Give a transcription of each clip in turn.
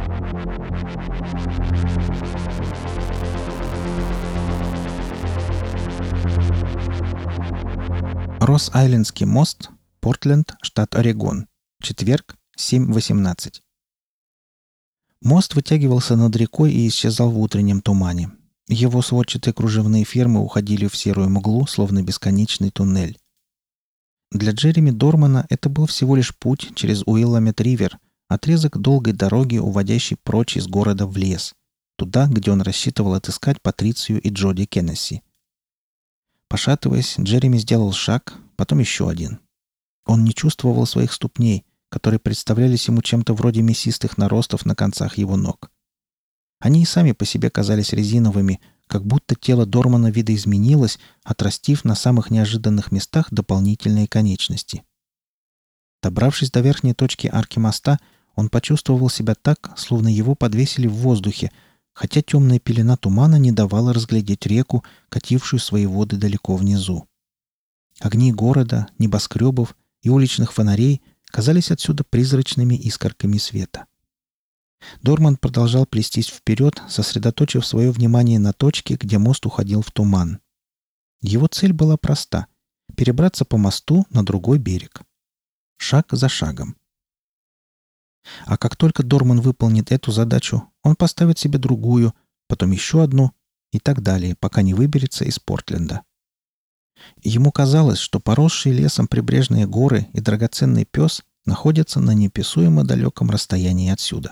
Росс-Айлендский мост, Портленд, штат Орегон. Четверг, 7:18. Мост вытягивался над рекой и исчезал в утреннем тумане. Его сводчатые кружевные фермы уходили в серую мглу, словно бесконечный туннель. Для Джереми Дормана это был всего лишь путь через Уилламет-Ривер, отрезок долгой дороги, уводящей прочь из города в лес, туда, где он рассчитывал отыскать Патрицию и Джоди Кеннесси. Пошатываясь, Джереми сделал шаг, потом еще один. Он не чувствовал своих ступней, которые представлялись ему чем-то вроде мясистых наростов на концах его ног. Они и сами по себе казались резиновыми, как будто тело Дормана видоизменилось, отрастив на самых неожиданных местах дополнительные конечности. Добравшись до верхней точки арки моста, он почувствовал себя так, словно его подвесили в воздухе, хотя темная пелена тумана не давала разглядеть реку, катившую свои воды далеко внизу. Огни города, небоскребов и уличных фонарей казались отсюда призрачными искорками света. Дорман продолжал плестись вперед, сосредоточив свое внимание на точке, где мост уходил в туман. Его цель была проста — перебраться по мосту на другой берег. Шаг за шагом. А как только Дорман выполнит эту задачу, он поставит себе другую, потом еще одну и так далее, пока не выберется из Портленда. Ему казалось, что поросшие лесом прибрежные горы и драгоценный пес находятся на неописуемо далеком расстоянии отсюда.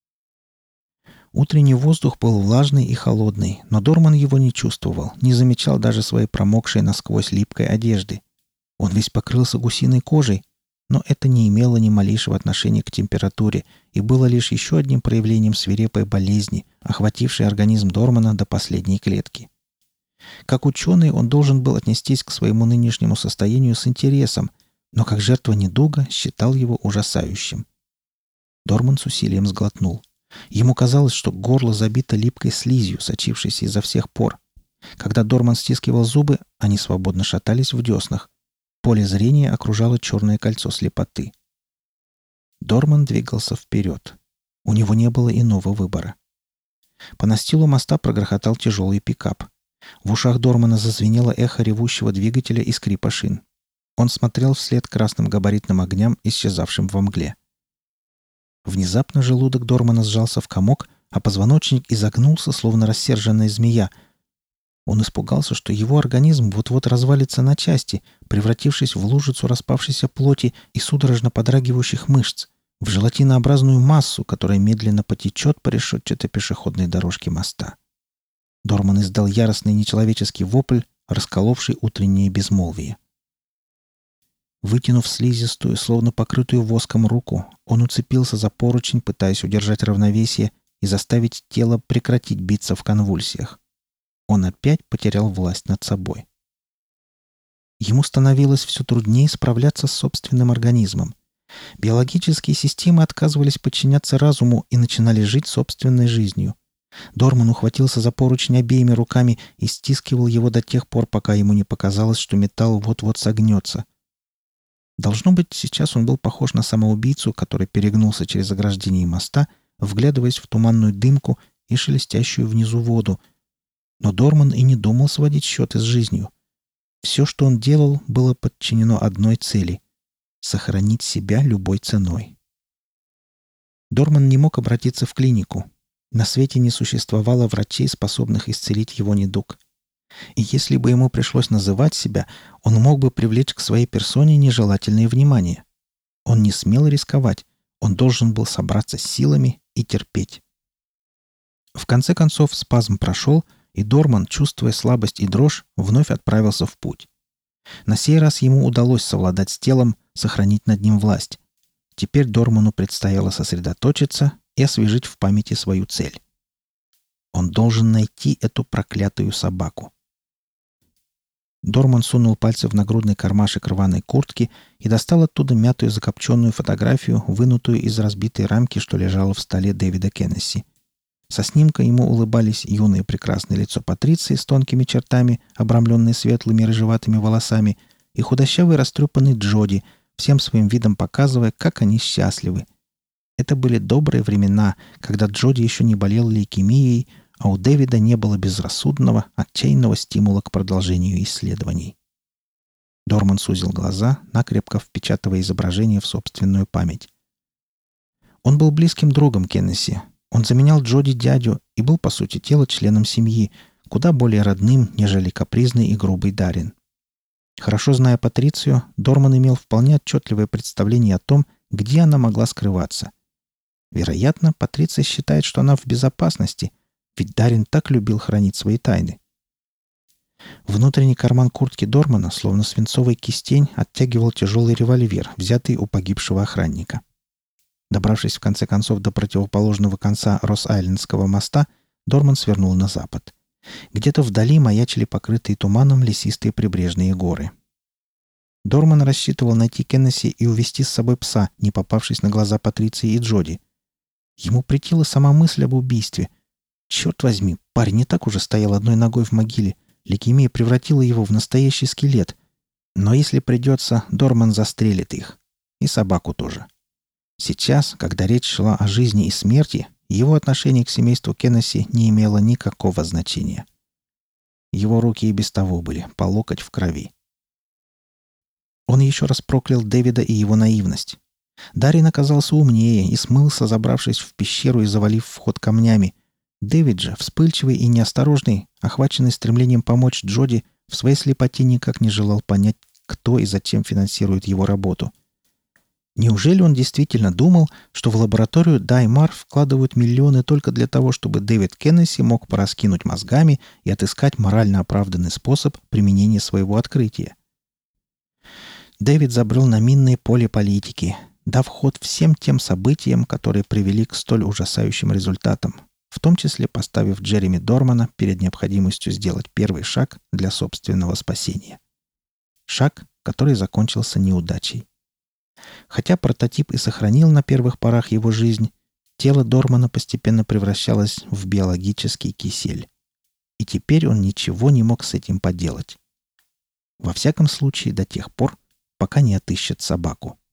Утренний воздух был влажный и холодный, но Дорман его не чувствовал, не замечал даже своей промокшей насквозь липкой одежды. Он весь покрылся гусиной кожей, но это не имело ни малейшего отношения к температуре и было лишь еще одним проявлением свирепой болезни, охватившей организм Дормана до последней клетки. Как ученый он должен был отнестись к своему нынешнему состоянию с интересом, но как жертва недуга считал его ужасающим. Дорман с усилием сглотнул. Ему казалось, что горло забито липкой слизью, сочившейся изо всех пор. Когда Дорман стискивал зубы, они свободно шатались в деснах. Поле зрения окружало черное кольцо слепоты. Дорман двигался вперед. У него не было иного выбора. По настилу моста прогрохотал тяжелый пикап. В ушах Дормана зазвенело эхо ревущего двигателя и скрипа шин. Он смотрел вслед красным габаритным огням, исчезавшим во мгле. Внезапно желудок Дормана сжался в комок, а позвоночник изогнулся, словно рассерженная змея. Он испугался, что его организм вот-вот развалится на части, превратившись в лужицу распавшейся плоти и судорожно подрагивающих мышц, в желатинообразную массу, которая медленно потечет по решетчатой пешеходной дорожке моста. Дорман издал яростный нечеловеческий вопль, расколовший утреннее безмолвие. Вытянув слизистую, словно покрытую воском руку, он уцепился за поручень, пытаясь удержать равновесие и заставить тело прекратить биться в конвульсиях. Он опять потерял власть над собой. Ему становилось все труднее справляться с собственным организмом. Биологические системы отказывались подчиняться разуму и начинали жить собственной жизнью. Дорман ухватился за поручень обеими руками и стискивал его до тех пор, пока ему не показалось, что металл вот-вот согнется. Должно быть, сейчас он был похож на самоубийцу, который перегнулся через ограждение моста, вглядываясь в туманную дымку и шелестящую внизу воду. Но Дорман и не думал сводить счеты с жизнью. Все, что он делал, было подчинено одной цели — сохранить себя любой ценой. Дорман не мог обратиться в клинику. На свете не существовало врачей, способных исцелить его недуг. И если бы ему пришлось называть себя, он мог бы привлечь к своей персоне нежелательное внимание. Он не смел рисковать, он должен был собраться с силами и терпеть. В конце концов спазм прошел, и Дорман, чувствуя слабость и дрожь, вновь отправился в путь. На сей раз ему удалось совладать с телом, сохранить над ним власть. Теперь Дорману предстояло сосредоточиться и освежить в памяти свою цель. Он должен найти эту проклятую собаку. Дорман сунул пальцы в нагрудный кармашек рваной куртки и достал оттуда мятую закопченную фотографию, вынутую из разбитой рамки, что лежала в столе Дэвида Кеннесси. Со снимка ему улыбались юное прекрасное лицо Патриции с тонкими чертами, обрамленное светлыми рыжеватыми волосами, и худощавый растрепанный Джоди, всем своим видом показывая, как они счастливы. Это были добрые времена, когда Джоди еще не болел лейкемией, а у Дэвида не было безрассудного, отчаянного стимула к продолжению исследований. Дорман сузил глаза, накрепко впечатывая изображение в собственную память. Он был близким другом Кеннесси. Он заменял Джоди дядю и был, по сути дела, членом семьи, куда более родным, нежели капризный и грубый Даррен. Хорошо зная Патрицию, Дорман имел вполне отчетливое представление о том, где она могла скрываться. Вероятно, Патриция считает, что она в безопасности, ведь Даррен так любил хранить свои тайны. Внутренний карман куртки Дормана, словно свинцовый кистень, оттягивал тяжелый револьвер, взятый у погибшего охранника. Добравшись в конце концов до противоположного конца Росс-Айлендского моста, Дорман свернул на запад. Где-то вдали маячили покрытые туманом лесистые прибрежные горы. Дорман рассчитывал найти Кеннесси и увести с собой пса, не попавшись на глаза Патриции и Джоди. Ему претила сама мысль об убийстве. Черт возьми, парень не так уже стоял одной ногой в могиле. Лейкемия превратила его в настоящий скелет. Но если придется, Дорман застрелит их. И собаку тоже. Сейчас, когда речь шла о жизни и смерти, его отношение к семейству Кеннесси не имело никакого значения. Его руки и без того были по локоть в крови. Он еще раз проклял Дэвида и его наивность. Даррен оказался умнее и смылся, забравшись в пещеру и завалив вход камнями. Дэвид же, вспыльчивый и неосторожный, охваченный стремлением помочь Джоди, в своей слепоте никак не желал понять, кто и зачем финансирует его работу. Неужели он действительно думал, что в лабораторию Даймар вкладывают миллионы только для того, чтобы Дэвид Кеннесси мог пораскинуть мозгами и отыскать морально оправданный способ применения своего открытия? Дэвид забрел на минное поле политики, дав ход всем тем событиям, которые привели к столь ужасающим результатам, в том числе поставив Джереми Дормана перед необходимостью сделать первый шаг для собственного спасения. Шаг, который закончился неудачей. Хотя прототип и сохранил на первых порах его жизнь, тело Дормана постепенно превращалось в биологический кисель. И теперь он ничего не мог с этим поделать. Во всяком случае, до тех пор, пока не отыщет собаку.